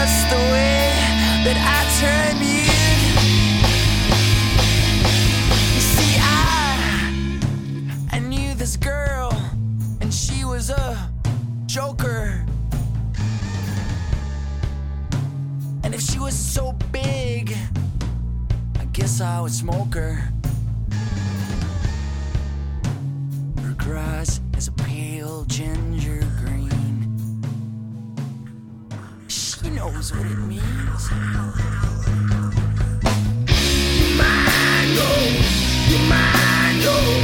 just the way that I turn you. You see, I knew this girl, and she was a joker. And if she was so big, I guess I would smoke her. Her grass is a pale ginger green. She knows what it means. You might know, you might know.